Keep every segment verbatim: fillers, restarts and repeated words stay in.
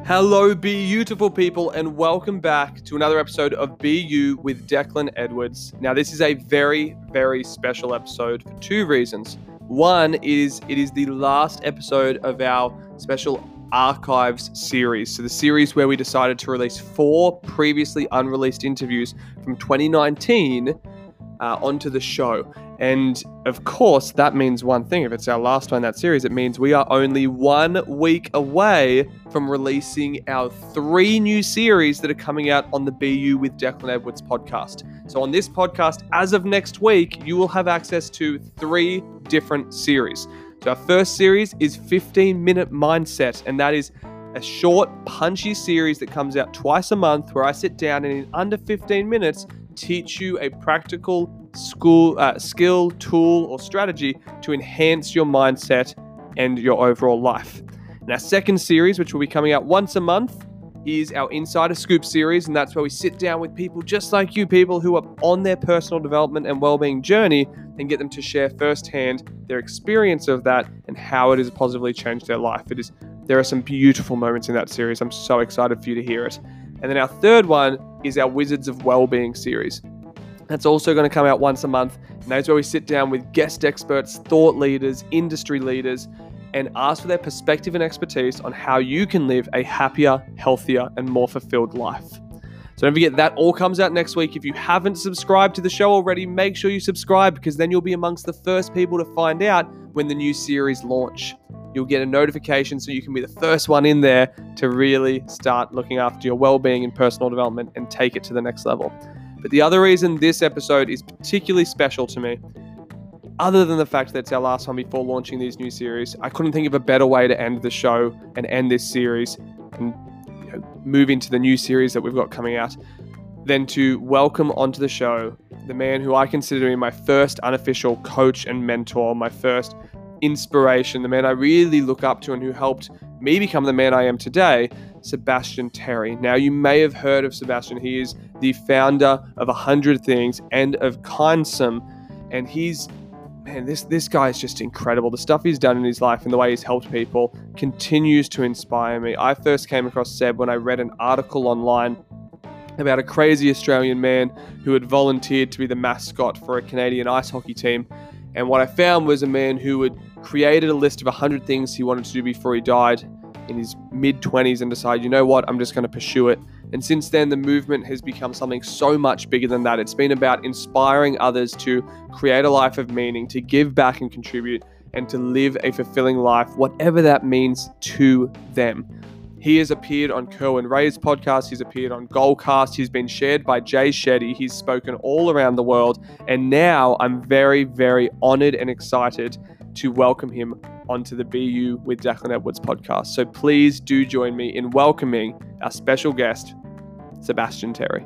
Hello, beautiful people, and welcome back to another episode of Be You with Declan Edwards. Now, this is a very, very special episode for two reasons. One is it is the last episode of our special Archives series. So the series where we decided to release four previously unreleased interviews from twenty nineteen uh, onto the show. And of course, that means one thing. If it's our last one in that series, it means we are only one week away from releasing our three new series that are coming out on the Be You with Declan Edwards podcast. So on this podcast, as of next week, you will have access to three different series. So our first series is fifteen minute Mindset, and that is a short, punchy series that comes out twice a month where I sit down and in under fifteen minutes, teach you a practical school uh, skill, tool, or strategy to enhance your mindset and your overall life. And our second series, which will be coming out once a month, is our Insider Scoop series, and that's where we sit down with people just like you, people who are on their personal development and well-being journey, and get them to share firsthand their experience of that and how it has positively changed their life. It is there are some beautiful moments in that series. I'm so excited for you to hear it. And then our third one is our Wizards of Wellbeing series. That's also going to come out once a month, and that's where we sit down with guest experts, thought leaders, industry leaders, and ask for their perspective and expertise on how you can live a happier, healthier, and more fulfilled life. So don't forget, that all comes out next week. If you haven't subscribed to the show already, make sure you subscribe, because then you'll be amongst the first people to find out when the new series launch. You'll get a notification so you can be the first one in there to really start looking after your well-being and personal development and take it to the next level. But the other reason this episode is particularly special to me, other than the fact that it's our last one before launching these new series, I couldn't think of a better way to end the show and end this series and you know, move into the new series that we've got coming out than to welcome onto the show the man who I consider to be my first unofficial coach and mentor, my first inspiration, the man I really look up to and who helped me become the man I am today, Sebastian Terry. Now, you may have heard of Sebastian. He is the founder of one hundred Things and of Kindsome, and he's Man, this this guy is just incredible. The stuff he's done in his life and the way he's helped people continues to inspire me. I first came across Seb when I read an article online about a crazy Australian man who had volunteered to be the mascot for a Canadian ice hockey team. And what I found was a man who had created a list of one hundred things he wanted to do before he died in his mid-twenties and decided, you know what, I'm just going to pursue it. And since then, the movement has become something so much bigger than that. It's been about inspiring others to create a life of meaning, to give back and contribute, and to live a fulfilling life, whatever that means to them. He has appeared on Kerwin Ray's podcast. He's appeared on Goalcast. He's been shared by Jay Shetty. He's spoken all around the world. And now I'm very, very honored and excited to welcome him onto the Be You with Declan Edwards podcast. So please do join me in welcoming our special guest, Sebastian Terry.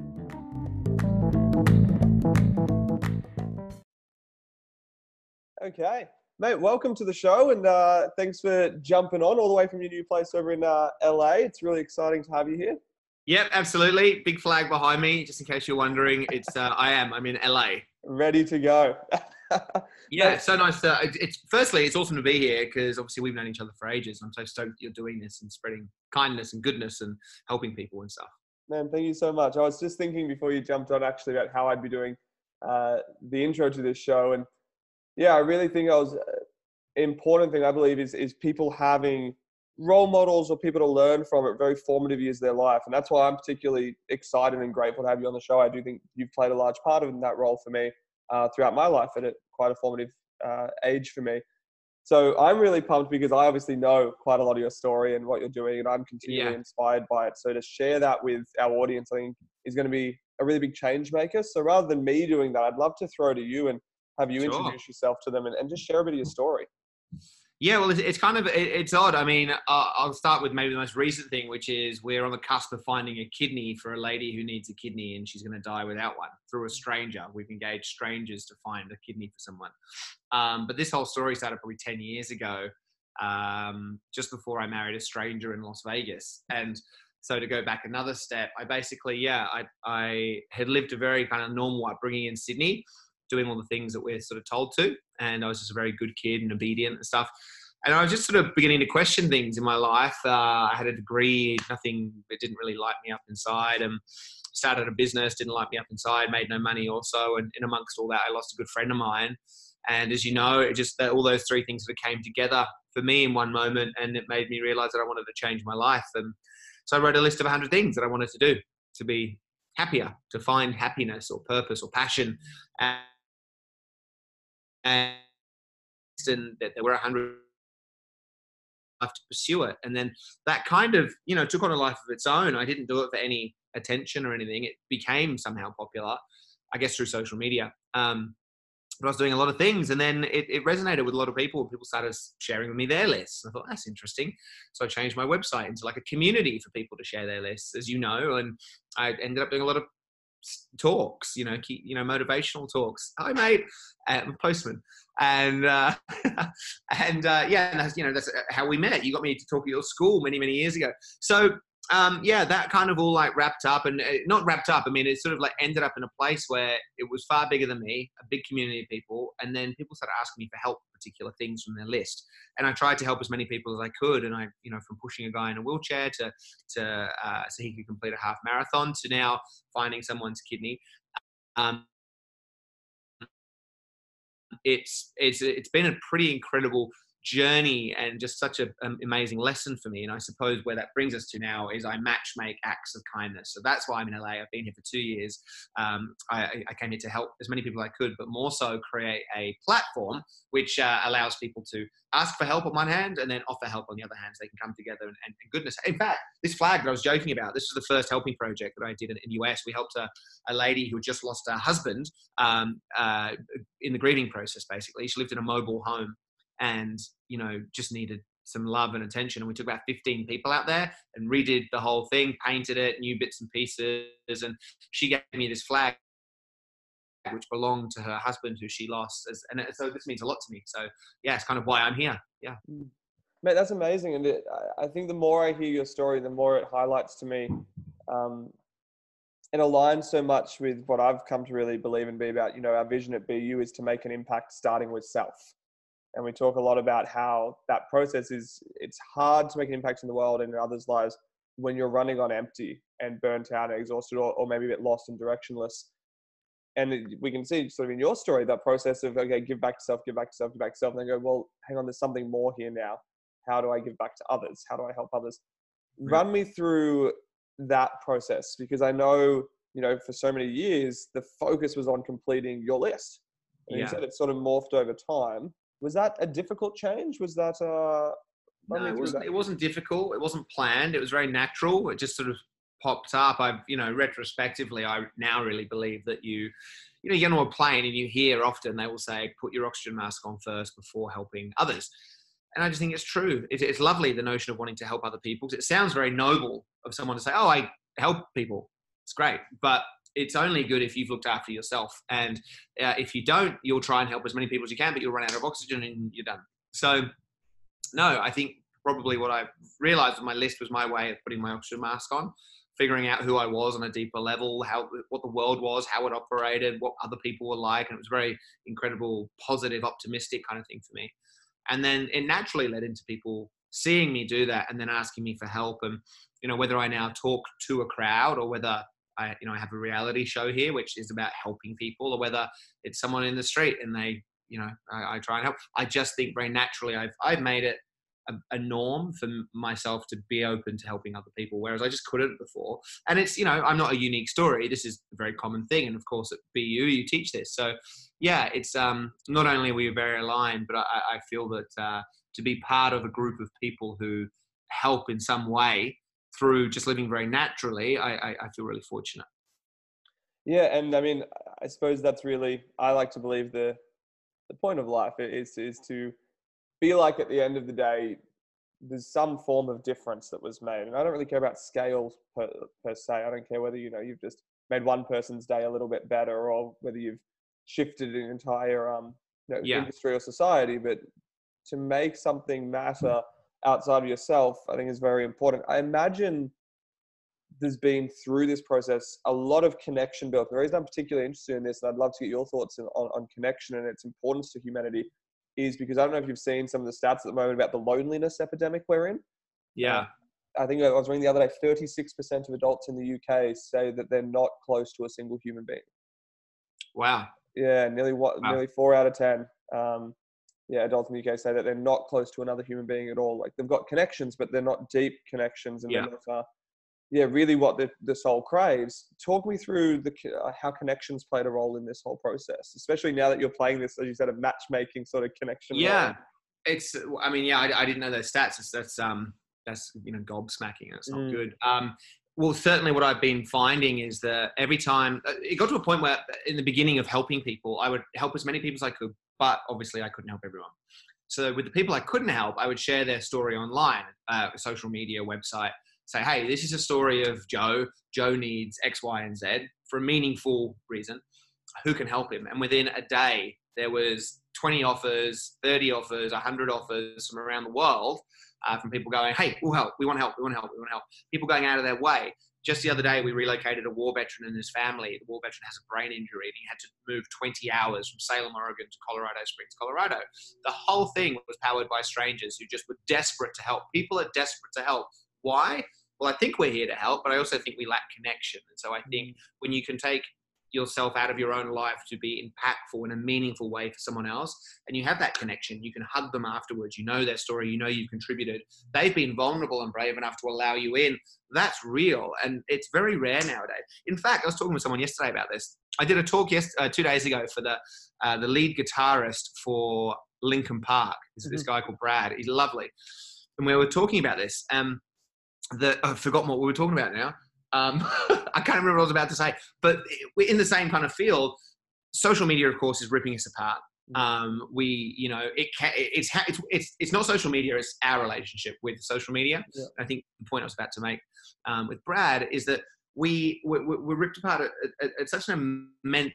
Okay, mate, welcome to the show, and uh, thanks for jumping on all the way from your new place over in uh, L A. It's really exciting to have you here. Yep, absolutely. Big flag behind me, just in case you're wondering. It's uh, I am. I'm in L A. Ready to go. Yeah, so nice. To, it's firstly, it's awesome to be here because obviously we've known each other for ages. I'm so stoked you're doing this and spreading kindness and goodness and helping people and stuff. Man, thank you so much. I was just thinking before you jumped on actually about how I'd be doing uh, the intro to this show, and yeah, I really think I was uh, important thing I believe is is people having role models or people to learn from at very formative years of their life, and that's why I'm particularly excited and grateful to have you on the show. I do think you've played a large part of that role for me uh, throughout my life at a, quite a formative uh, age for me. So I'm really pumped because I obviously know quite a lot of your story and what you're doing, and I'm continually Yeah. inspired by it. So to share that with our audience, I think is going to be a really big change maker. So rather than me doing that, I'd love to throw to you and have you Sure. introduce yourself to them and, and just share a bit of your story. Yeah, well, it's, it's kind of, it, it's odd. I mean, uh, I'll start with maybe the most recent thing, which is we're on the cusp of finding a kidney for a lady who needs a kidney and she's going to die without one through a stranger. We've engaged strangers to find a kidney for someone. Um, but this whole story started probably ten years ago, um, just before I married a stranger in Las Vegas. And so to go back another step, I basically, yeah, I, I had lived a very kind of normal upbringing in Sydney, doing all the things that we're sort of told to. And I was just a very good kid and obedient and stuff. And I was just sort of beginning to question things in my life. Uh, I had a degree, nothing, it didn't really light me up inside. And started a business, didn't light me up inside, made no money also. And in amongst all that, I lost a good friend of mine. And as you know, it just that all those three things that came together for me in one moment, and it made me realize that I wanted to change my life. And so I wrote a list of one hundred things that I wanted to do to be happier, to find happiness or purpose or passion. And, and that there were one hundred to pursue it. And then that kind of, you know, took on a life of its own. I didn't do it for any attention or anything. It became somehow popular, I guess, through social media. Um, but I was doing a lot of things, and then it, it resonated with a lot of people. People started sharing with me their lists. I thought, that's interesting. So I changed my website into like a community for people to share their lists, as you know, and I ended up doing a lot of talks, you know, keep, you know, motivational talks. Hi, mate. I'm a postman. And, uh, and, uh, yeah, and that's, you know, that's how we met. You got me to talk at your school many, many years ago. So, um, yeah, that kind of all like wrapped up, and uh, not wrapped up. I mean, it sort of like ended up in a place where it was far bigger than me, a big community of people. And then people started asking me for help with particular things from their list. And I tried to help as many people as I could. And I, you know, from pushing a guy in a wheelchair to, to, uh, so he could complete a half marathon, to now finding someone's kidney. Um, it's, it's, it's been a pretty incredible journey and just such an um, amazing lesson for me. And I suppose where that brings us to now is I match make acts of kindness. So that's why I'm in L A. I've been here for two years. Um, I, I came here to help as many people as I could, but more so create a platform which uh, allows people to ask for help on one hand and then offer help on the other hand, so they can come together and, and, and goodness. In fact, this flag that I was joking about, this was the first helping project that I did in the U S. We helped a, a lady who had just lost her husband um, uh, in the grieving process, basically. She lived in a mobile home and, you know, just needed some love and attention. And we took about fifteen people out there and redid the whole thing, painted it, new bits and pieces. And she gave me this flag, which belonged to her husband, who she lost. And so this means a lot to me. So yeah, it's kind of why I'm here. Yeah. Mate, that's amazing. And it, I think the more I hear your story, the more it highlights to me. Um, it aligns so much with what I've come to really believe and be about. You know, our vision at B U is to make an impact starting with self. And we talk a lot about how that process is, it's hard to make an impact in the world and in others' lives when you're running on empty and burnt out and exhausted, or, or maybe a bit lost and directionless. And it, we can see sort of in your story, that process of, okay, give back to self, give back to self, give back to self. And then go, well, hang on, there's something more here now. How do I give back to others? How do I help others? Right. Run me through that process, because I know, you know, for so many years, the focus was on completing your list. And yeah. You said it sort of morphed over time. Was that a difficult change? Was that uh no, it wasn't, it wasn't difficult. It wasn't planned. It was very natural. It just sort of popped up. I've, you know, retrospectively, I now really believe that you, you know, you get on a plane and you hear often they will say, put your oxygen mask on first before helping others. And I just think it's true. It, it's lovely, the notion of wanting to help other people. It sounds very noble of someone to say, oh, I help people. It's great. But it's only good if you've looked after yourself. And uh, if you don't, you'll try and help as many people as you can, but you'll run out of oxygen and you're done. So no, I think probably what I realized with my list was my way of putting my oxygen mask on, figuring out who I was on a deeper level, how, what the world was, how it operated, what other people were like. And it was very incredible, positive, optimistic kind of thing for me. And then it naturally led into people seeing me do that and then asking me for help. And, you know, whether I now talk to a crowd or whether I, you know, I have a reality show here, which is about helping people, or whether it's someone in the street and they, you know, I, I try and help. I just think very naturally I've, I've made it a, a norm for myself to be open to helping other people, whereas I just couldn't before. And it's, you know, I'm not a unique story. This is a very common thing. And of course at B U, you teach this. So yeah, it's um, not only are we very aligned, but I, I feel that uh, to be part of a group of people who help in some way through just living very naturally, I, I, I feel really fortunate. Yeah. And I mean, I suppose that's really, I like to believe the, the point of life is, is to be like, at the end of the day, there's some form of difference that was made. And I don't really care about scales per, per se. I don't care whether, you know, you've just made one person's day a little bit better, or whether you've shifted an entire um, you know, yeah. industry or society. But to make something matter outside of yourself, I think is very important. I imagine there's been, through this process, a lot of connection built. The reason I'm particularly interested in this, and I'd love to get your thoughts on, on connection and its importance to humanity, is because I don't know if you've seen some of the stats at the moment about the loneliness epidemic we're in. Yeah. Uh, I think I was reading the other day, thirty-six percent of adults in the U K say that they're not close to a single human being. Wow. Yeah, nearly what, Wow. nearly four out of ten. Um, yeah, adults in the U K say that they're not close to another human being at all. Like they've got connections, but they're not deep connections, and Yeah. they're not, uh, yeah, really what the, the soul craves. Talk me through the uh, how connections played a role in this whole process, especially now that you're playing this, as you said, a matchmaking sort of connection Yeah. role. It's, I mean, yeah, I, I didn't know those stats. That's, that's, um, that's, you know, gobsmacking. That's not Mm. good. Um, well, certainly what I've been finding is that every time it got to a point where in the beginning of helping people, I would help as many people as I could, but obviously I couldn't help everyone. So with the people I couldn't help, I would share their story online, uh, social media, website, say, hey, this is a story of Joe. Joe needs X, Y, and Z for a meaningful reason. Who can help him? And within a day, there was twenty offers, thirty offers, one hundred offers from around the world, uh, from people going, hey, we'll help. We want to help. We want to help. We want to help. People going out of their way. Just the other day, we relocated a war veteran and his family. The war veteran has a brain injury and he had to move twenty hours from Salem, Oregon to Colorado Springs, Colorado. The whole thing was powered by strangers who just were desperate to help. People are desperate to help. Why? Well, I think we're here to help, but I also think we lack connection. And so I think when you can take yourself out of your own life to be impactful in a meaningful way for someone else, and you have that connection, you can hug them afterwards, you know their story, you know you've contributed, they've been vulnerable and brave enough to allow you in. That's real, and it's very rare nowadays. In fact, I was talking with someone yesterday about this. I did a talk yes, uh, two days ago for the uh, the lead guitarist for Linkin Park. This, mm-hmm. this guy called Brad. He's lovely, and we were talking about this. Um, the I've forgotten what we were talking about now. Um, I can't remember what I was about to say, but we're in the same kind of field. Social media, of course, is ripping us apart. Um, we, you know, it can, it's, it's, it's, it's not social media, it's our relationship with social media. Yeah. I think the point I was about to make um, with Brad is that we, we're, we're ripped apart at, at, at such an immense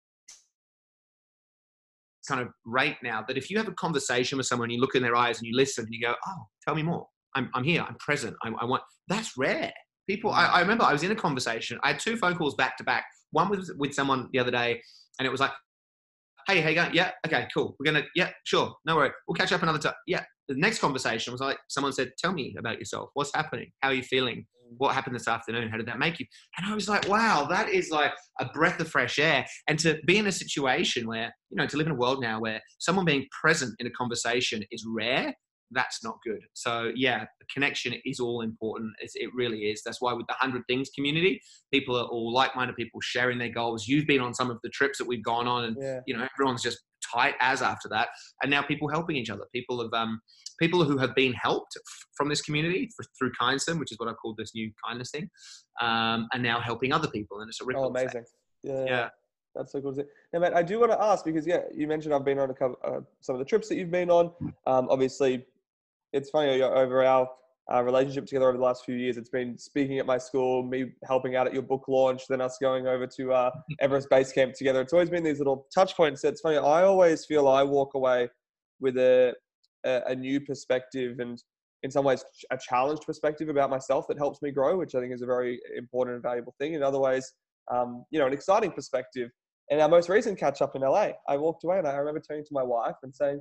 kind of rate now that if you have a conversation with someone, you look in their eyes and you listen and you go, oh, tell me more. I'm, I'm here. I'm present. I, I want, that's rare. People, I, I remember I was in a conversation. I had two phone calls back to back. One was with someone the other day, and it was like, hey, how you going? Yeah, okay, cool. We're going to, yeah, sure. No worry. We'll catch up another time. Yeah. The next conversation was like, someone said, tell me about yourself. What's happening? How are you feeling? What happened this afternoon? How did that make you? And I was like, wow, that is like a breath of fresh air. And to be in a situation where, you know, to live in a world now where someone being present in a conversation is rare, that's not good. So yeah, the connection is all important. It's, it really is. That's why with the one hundred Things community, people are all like-minded people sharing their goals. You've been on some of the trips that we've gone on, and yeah. you know, everyone's just tight as after that. And now people helping each other. People have um, people who have been helped from this community for, through KindSim, which is what I've called this new kindness thing, um, and now helping other people. And it's a ripple Oh, amazing. effect. Yeah. yeah. That's so cool to see. Now, mate, I do want to ask because, yeah, you mentioned I've been on a couple, uh, some of the trips that you've been on. Um, obviously, it's funny, over our uh, relationship together over the last few years, it's been speaking at my school, me helping out at your book launch, then us going over to uh, Everest Base Camp together. It's always been these little touch points. It's funny, I always feel I walk away with a, a, a new perspective and in some ways a challenged perspective about myself that helps me grow, which I think is a very important and valuable thing. In other ways, um, you know, an exciting perspective. And our most recent catch up in L A, I walked away and I remember turning to my wife and saying,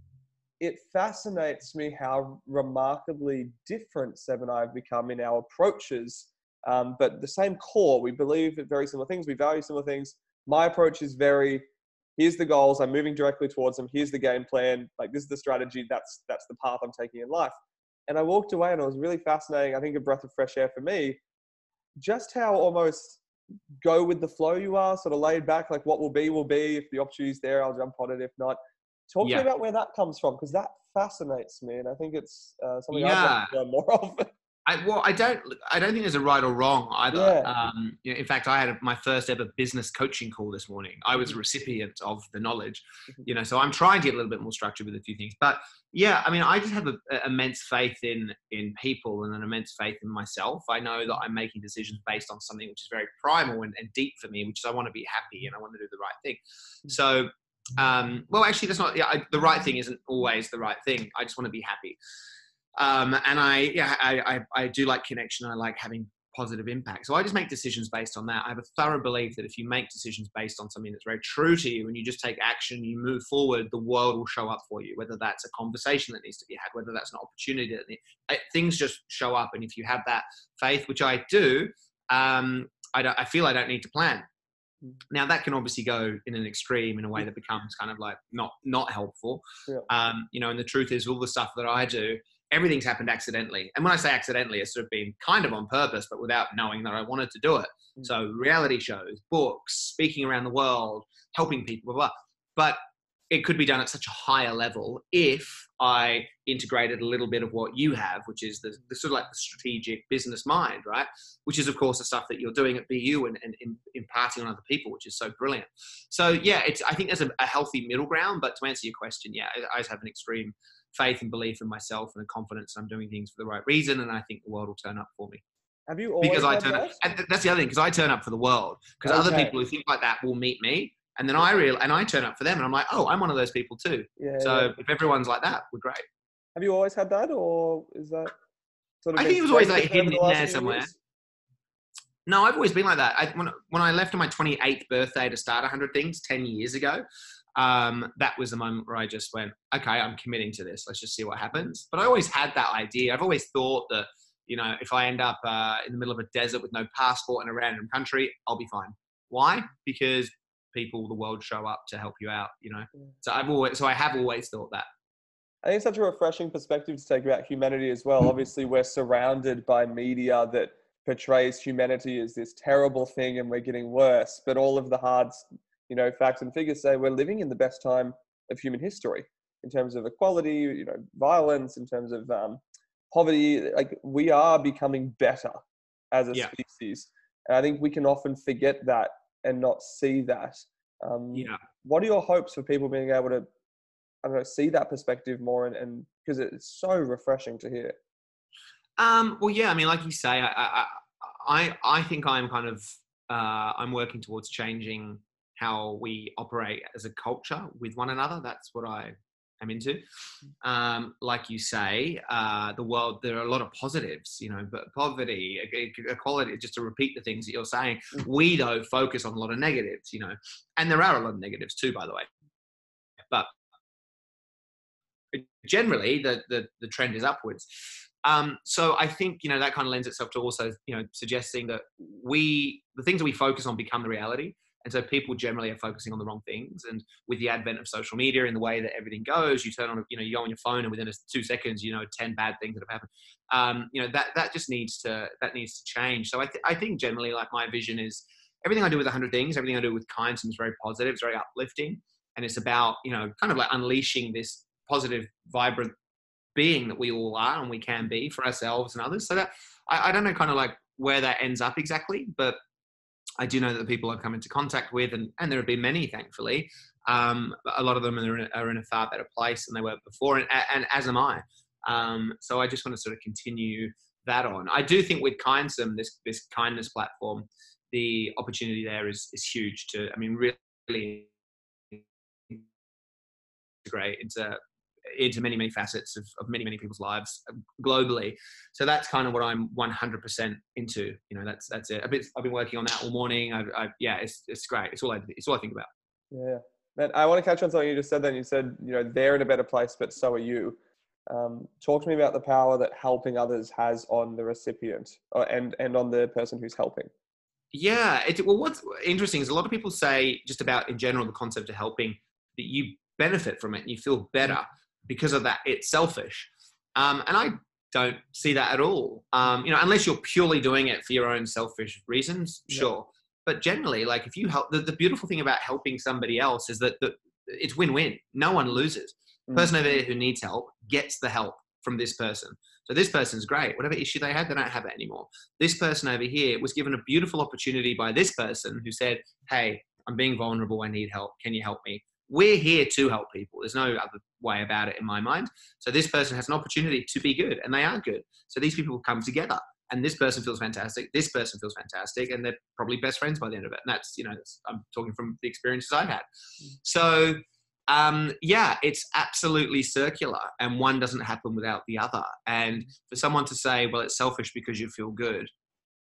it fascinates me how remarkably different Seb and I have become in our approaches, um, but the same core. We believe in very similar things. We value similar things. My approach is very, here's the goals. I'm moving directly towards them. Here's the game plan. Like, this is the strategy. That's, that's the path I'm taking in life. And I walked away and it was really fascinating. I think a breath of fresh air for me, just how almost go with the flow you are, sort of laid back, like what will be, will be. If the opportunity's there, I'll jump on it. If not, talk yeah. to me about where that comes from, because that fascinates me, and I think it's uh, something yeah. I'd like to learn more of. I, well, I don't, I don't think there's a right or wrong either. Yeah. Um, you know, in fact, I had my first ever business coaching call this morning. I was a recipient of the knowledge, you know, so I'm trying to get a little bit more structured with a few things. But yeah, I mean, I just have an immense faith in in people and an immense faith in myself. I know that I'm making decisions based on something which is very primal and, and deep for me, which is I want to be happy and I want to do the right thing. So. Um, well, actually, that's not, yeah, I, the right thing isn't always the right thing. I just want to be happy. Um, and I, yeah, I, I, I do like connection. I like having positive impact. So I just make decisions based on that. I have a thorough belief that if you make decisions based on something that's very true to you and you just take action, you move forward, the world will show up for you, whether that's a conversation that needs to be had, whether that's an opportunity that needs, things just show up. And if you have that faith, which I do, um, I, don't, I feel I don't need to plan. Now that can obviously go in an extreme in a way that becomes kind of like not not helpful. Yeah. Um, you know, and the truth is all the stuff that I do, everything's happened accidentally. And when I say accidentally, it's sort of been kind of on purpose, but without knowing that I wanted to do it. Mm. So reality shows, books, speaking around the world, helping people, blah, blah. But it could be done at such a higher level if I integrated a little bit of what you have, which is the, the sort of like the strategic business mind, right? Which is, of course, the stuff that you're doing at B U and, and, and imparting on other people, which is so brilliant. So, yeah, it's, I think there's a, a healthy middle ground. But to answer your question, yeah, I, I just have an extreme faith and belief in myself and a confidence I'm doing things for the right reason. And I think the world will turn up for me. Have you always because I had turn that? up, and that's the other thing, because I turn up for the world. Because Okay. other people who think like that will meet me. And then I real and I turn up for them, and I'm like, oh, I'm one of those people too. Yeah, so yeah. if everyone's like that, we're great. Have you always had that, or is that sort of? I think it was always like hidden in there somewhere. Years? No, I've always been like that. I, when when I left on my twenty-eighth birthday to start one hundred Things ten years ago, um, that was the moment where I just went, okay, I'm committing to this. Let's just see what happens. But I always had that idea. I've always thought that, you know, if I end up uh, in the middle of a desert with no passport in a random country, I'll be fine. Why? Because people, the world show up to help you out, you know. Yeah. So I've always, so I have always thought that. I think it's such a refreshing perspective to take about humanity as well. Obviously, we're surrounded by media that portrays humanity as this terrible thing, and we're getting worse. But all of the hard, you know, facts and figures say we're living in the best time of human history in terms of equality, you know, violence, in terms of um, poverty. Like, we are becoming better as a yeah. species, and I think we can often forget that and not see that. Um, yeah. What are your hopes for people being able to, I don't know, see that perspective more, and, and because it's so refreshing to hear? Um, well, yeah, I mean, like you say, I, I, I, I think I'm kind of, uh, I'm working towards changing how we operate as a culture with one another. That's what I am into. Um, like you say, uh, the world, there are a lot of positives, you know, but poverty, equality, just to repeat the things that you're saying, we though focus on a lot of negatives, you know, and there are a lot of negatives too, by the way, but generally the, the, the trend is upwards. Um, so I think, you know, that kind of lends itself to also, you know, suggesting that we, the things that we focus on become the reality. And so people generally are focusing on the wrong things. And with the advent of social media and the way that everything goes, you turn on, you know, you go on your phone and within a, two seconds, you know, ten bad things that have happened. Um, you know, that, that just needs to, that needs to change. So I, th- I think generally, like, my vision is everything I do with one hundred Things, everything I do with Kindsome is very positive, it's very uplifting. And it's about, you know, kind of like unleashing this positive, vibrant being that we all are and we can be for ourselves and others. So that, I, I don't know kind of like where that ends up exactly, but I do know that the people I've come into contact with, and, and there have been many, thankfully, um, a lot of them are in, a, are in a far better place than they were before, and, and as am I. Um, so I just want to sort of continue that on. I do think with Kindsome, this this kindness platform, the opportunity there is is huge to, I mean, really integrate into into many, many facets of, of many, many people's lives globally. So that's kind of what I'm one hundred percent into. You know, that's, that's it. I've been, I've been working on that all morning. I've, I've yeah, it's, it's great. It's all I, it's all I think about. Yeah. Man, I want to catch on something you just said then. You said, you know, they're in a better place, but so are you. Um, talk to me about the power that helping others has on the recipient or, and, and on the person who's helping. Yeah. It, well, what's interesting is a lot of people say just about in general, the concept of helping, that you benefit from it and you feel better. Because of that, it's selfish. Um, and I don't see that at all. Um, you know, unless you're purely doing it for your own selfish reasons, sure. Yeah. But generally, like if you help, the, the beautiful thing about helping somebody else is that the, it's win-win. No one loses. The person over there who needs help gets the help from this person. So this person's great. Whatever issue they had, they don't have it anymore. This person over here was given a beautiful opportunity by this person who said, hey, I'm being vulnerable. I need help. Can you help me? We're here to help people. There's no other way about it in my mind. So this person has an opportunity to be good, and they are good. So these people come together, and this person feels fantastic. This person feels fantastic, and they're probably best friends by the end of it. And that's, you know, that's, I'm talking from the experiences I've had. So um, yeah, it's absolutely circular, and one doesn't happen without the other. And for someone to say, well, it's selfish because you feel good,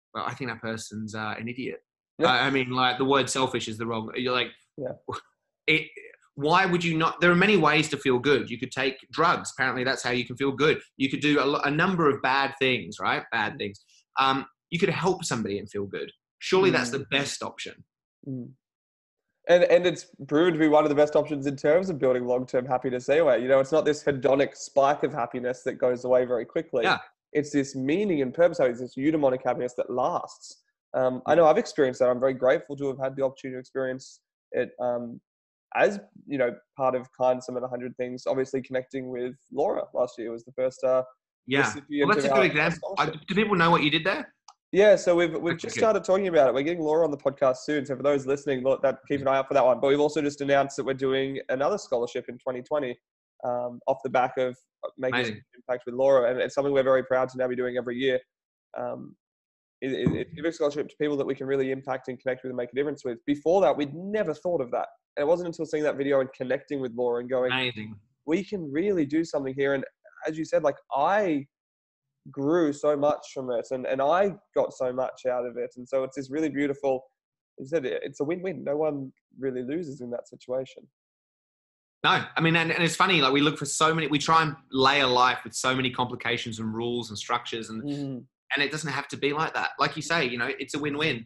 well, I think that person's uh, an idiot. I, I mean, like the word selfish is the wrong. You're like, Yeah. it. Why would you not? There are many ways to feel good. You could take drugs. Apparently, that's how you can feel good. You could do a, a number of bad things, right? Bad things. Um, you could help somebody and feel good. Surely Mm. that's the best option. Mm. And and it's proven to be one of the best options in terms of building long-term happiness anyway. You know, it's not this hedonic spike of happiness that goes away very quickly. Yeah. It's this meaning and purpose, it's this eudaimonic happiness that lasts. Um, I know I've experienced that. I'm very grateful to have had the opportunity to experience it um, as, you know, part of Kind Summit one hundred Things. Obviously connecting with Laura last year was the first uh, Yeah. recipient Well, that's a of good our- example. our I, scholarship. do people know what you did there? Yeah, so we've we've Okay, just good. started talking about it. We're getting Laura on the podcast soon. So for those listening, look, that keep an eye out for that one. But we've also just announced that we're doing another scholarship in twenty twenty um, off the back of making Amazing. an impact with Laura, and it's something we're very proud to now be doing every year. Um, it, it, it's giving a scholarship to people that we can really impact and connect with and make a difference with. Before that, we'd never thought of that. And it wasn't until seeing that video and connecting with Laura and going, Amazing. we can really do something here. And as you said, like I grew so much from it and, and I got so much out of it. And so it's this really beautiful, you said it, it's a win-win. No one really loses in that situation. No, I mean, and, and it's funny, like we look for so many, we try and layer life with so many complications and rules and structures and, Mm. and it doesn't have to be like that. Like you say, you know, it's a win-win.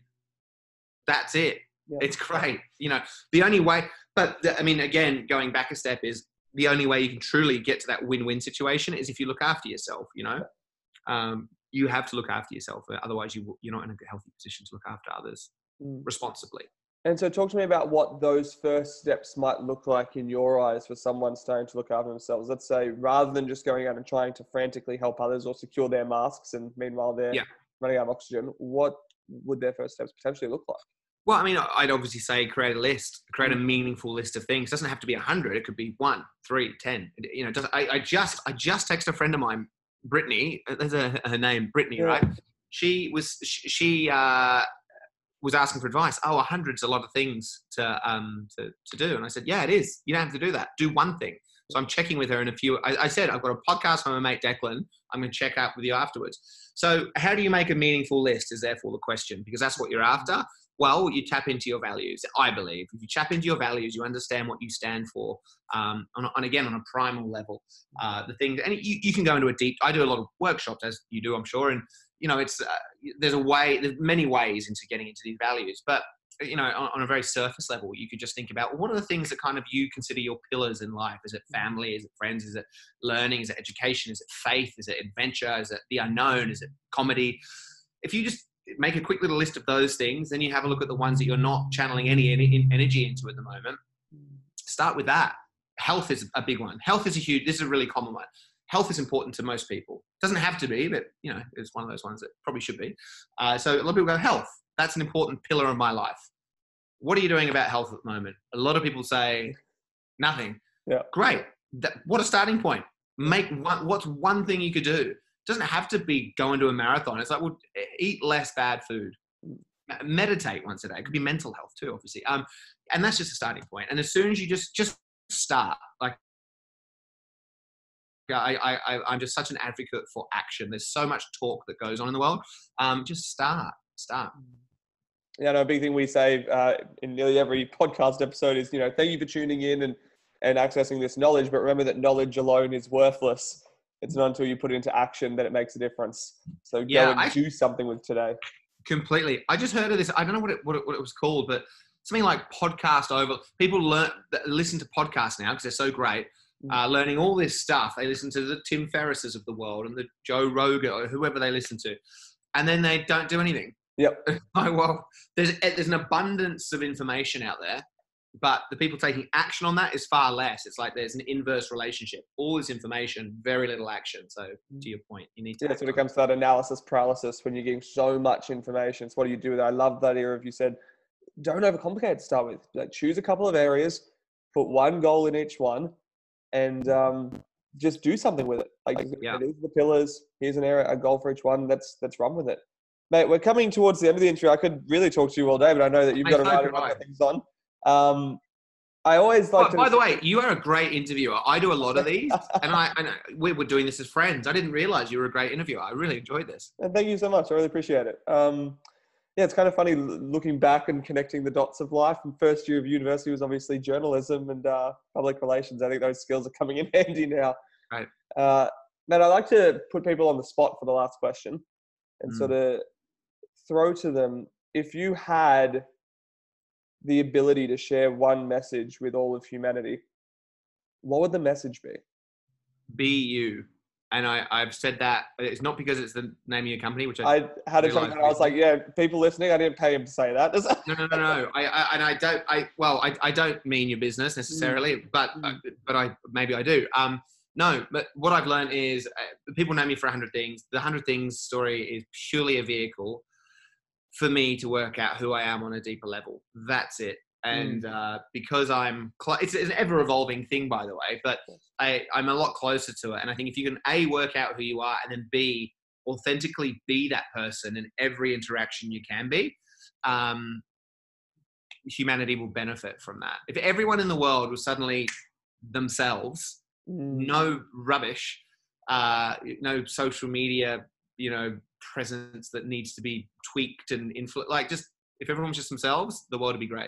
That's it. Yeah. It's great. You know, the only way, but the, I mean, again, going back a step is the only way you can truly get to that win-win situation is if you look after yourself, you know, um, you have to look after yourself. Otherwise you, you're not in a healthy position to look after others Mm. responsibly. And so talk to me about what those first steps might look like in your eyes for someone starting to look after themselves. Let's say rather than just going out and trying to frantically help others or secure their masks and meanwhile they're Yeah. running out of oxygen, what would their first steps potentially look like? Well, I mean, I'd obviously say create a list, create a meaningful list of things. It doesn't have to be a hundred. It could be one, three, ten. You know, just, I, I just, I just texted a friend of mine, Brittany. There's a, her name, Brittany, Yeah. right? She was, she, she uh, was asking for advice. Oh, a hundred's a lot of things to, um, to, to do. And I said, yeah, it is. You don't have to do that. Do one thing. So I'm checking with her in a few. I, I said, I've got a podcast with my mate Declan. I'm going to check out with you afterwards. So how do you make a meaningful list is therefore the question, because that's what you're after. Well, you tap into your values, I believe. If you tap into your values, you understand what you stand for. Um, on, on again, on a primal level, uh, the thing, and you, you can go into a deep, I do a lot of workshops as you do, I'm sure. And, you know, it's, uh, there's a way, there's many ways into getting into these values, but, you know, on, on a very surface level, you could just think about, well, what are the things that kind of you consider your pillars in life? Is it family? Is it friends? Is it learning? Is it education? Is it faith? Is it adventure? Is it the unknown? Is it comedy? If you just make a quick little list of those things, then you have a look at the ones that you're not channeling any, any energy into at the moment. Start with that. Health is a big one. Health is a huge, this is a really common one. Health is important to most people. Doesn't have to be, but, you know, it's one of those ones that probably should be. Uh, so a lot of people go, health, that's an important pillar of my life. What are you doing about health at the moment? A lot of people say nothing. Yeah. Great. That, what a starting point. Make one, what's one thing you could do? It doesn't have to be going to a marathon. It's like, well, eat less bad food. Meditate once a day. It could be mental health too, obviously. Um, and that's just a starting point. And as soon as you just, just start, like, I, I, I'm just such an advocate for action. There's so much talk that goes on in the world. Um, just start, start. Yeah, no, a big thing we say uh, in nearly every podcast episode is, you know, thank you for tuning in and, and accessing this knowledge, but remember that knowledge alone is worthless. It's not until you put it into action that it makes a difference. So go Yeah, and I- do something with today. Completely. I just heard of this. I don't know what it, what it, what it was called, but something like podcast over. People learn, listen to podcasts now because they're so great. Uh, learning all this stuff. They listen to the Tim Ferrisses of the world and the Joe Rogan or whoever they listen to. And then they don't do anything. Yep. Like, well, there's, there's an abundance of information out there, but the people taking action on that is far less. It's like there's an inverse relationship. All this information, very little action. So to your point, you need to. Yeah, that's when it act on comes to that analysis paralysis when you're getting so much information. So what do you do with it? I love that idea of you said, don't overcomplicate it to start with. Like, choose a couple of areas, put one goal in each one, and um, just do something with it. Like, Yeah. these are the pillars. Here's an area, a goal for each one. Let's let's run with it. Mate, we're coming towards the end of the intro. I could really talk to you all day, but I know that you've Mate, got to so run could and other I. things on. Um, I always like Oh, to. by the way, you are a great interviewer. I do a lot of these, and I and we were doing this as friends. I didn't realize you were a great interviewer. I really enjoyed this. And thank you so much. I really appreciate it. Um, yeah, it's kind of funny l- looking back and connecting the dots of life. And first year of university was obviously journalism and uh, public relations. I think those skills are coming in handy now. Right. Uh, Matt, I like to put people on the spot for the last question and Mm. sort of throw to them, if you had the ability to share one message with all of humanity, what would the message be? Be you. And I, I've said that it's not because it's the name of your company, which I, I had a realised talk and I was like, yeah, people listening, I didn't pay him to say that. no, no, no, no. I, I and I don't. I well, I, I don't mean your business necessarily, but Mm. but I maybe I do. Um, no, but what I've learned is uh, people know me for a hundred things. The hundred things story is purely a vehicle for me to work out who I am on a deeper level. That's it. And uh, because I'm, cl- it's, it's an ever evolving thing, by the way, but I, I'm a lot closer to it. And I think if you can A, work out who you are, and then B, authentically be that person in every interaction you can be, um, humanity will benefit from that. If everyone in the world was suddenly themselves, Mm. no rubbish, uh, no social media, you know, presence that needs to be tweaked and influ- like just if everyone was just themselves, the world would be great.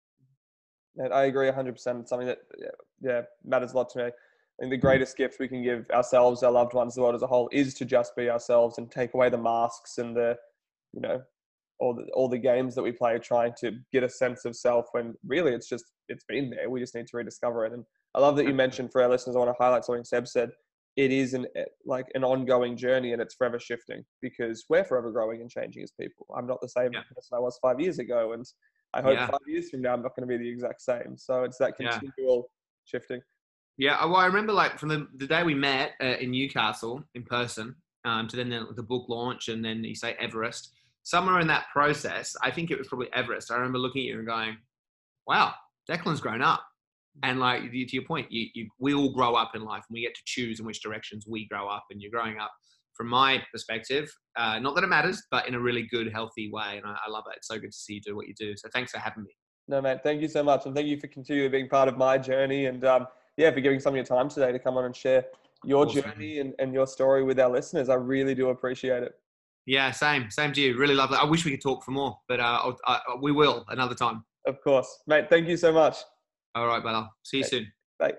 And I agree one hundred percent. It's something that yeah, yeah, matters a lot to me. I think the greatest gift we can give ourselves, our loved ones, the world as a whole, is to just be ourselves and take away the masks and the, you know, all the all the games that we play trying to get a sense of self when really it's just it's been there. We just need to rediscover it. And I love that you mentioned, for our listeners, I want to highlight something Seb said. It is an like an ongoing journey and it's forever shifting because we're forever growing and changing as people. I'm not the same Yeah. person I was five years ago, and I hope Yeah. five years from now I'm not going to be the exact same. So it's that Yeah. continual shifting. Yeah, well, I remember like from the, the day we met uh, in Newcastle in person um, to then the, the book launch and then you say Everest, somewhere in that process, I think it was probably Everest. I remember looking at you and going, wow, Declan's grown up. And like to your point, you, you, we all grow up in life and we get to choose in which directions we grow up. And you're growing up, from my perspective, uh, not that it matters, but in a really good, healthy way. And I, I love it. It's so good to see you do what you do. So thanks for having me. No, mate, thank you so much. And thank you for continuing being part of my journey. And um, yeah, for giving some of your time today to come on and share your Awesome. journey and, and your story with our listeners. I really do appreciate it. Yeah, same. Same to you. Really lovely. I wish we could talk for more, but uh, I'll, I, we will another time. Of course. Mate, thank you so much. All right, Bella. See you Okay. soon. Bye.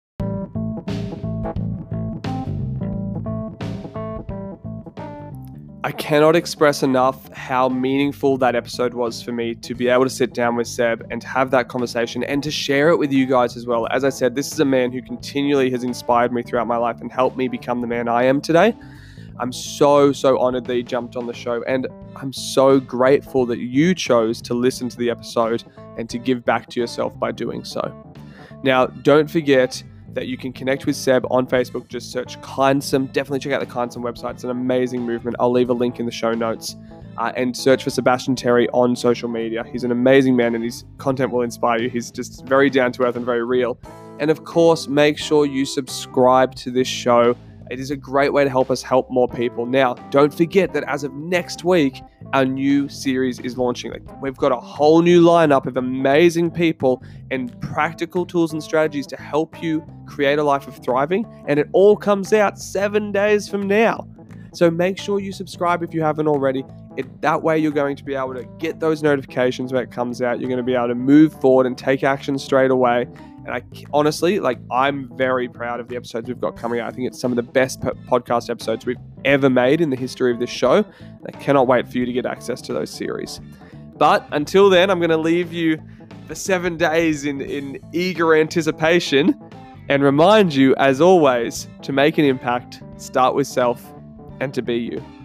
I cannot express enough how meaningful that episode was for me to be able to sit down with Seb and have that conversation and to share it with you guys as well. As I said, this is a man who continually has inspired me throughout my life and helped me become the man I am today. I'm so, so honored that he jumped on the show, and I'm so grateful that you chose to listen to the episode and to give back to yourself by doing so. Now, don't forget that you can connect with Seb on Facebook. Just search Kindsome. Definitely check out the Kindsome website. It's an amazing movement. I'll leave a link in the show notes. Uh, and search for Sebastian Terry on social media. He's an amazing man and his content will inspire you. He's just very down to earth and very real. And of course, make sure you subscribe to this show. It is a great way to help us help more people. Now, don't forget that as of next week, our new series is launching. Like, we've got a whole new lineup of amazing people and practical tools and strategies to help you create a life of thriving. And it all comes out seven days from now. So make sure you subscribe if you haven't already. It, that way you're going to be able to get those notifications when it comes out. You're going to be able to move forward and take action straight away. And I honestly, like, I'm very proud of the episodes we've got coming out. I think it's some of the best podcast episodes we've ever made in the history of this show. I cannot wait for you to get access to those series. But until then, I'm going to leave you for seven days in, in eager anticipation and remind you, as always, to make an impact, start with self, and to be you.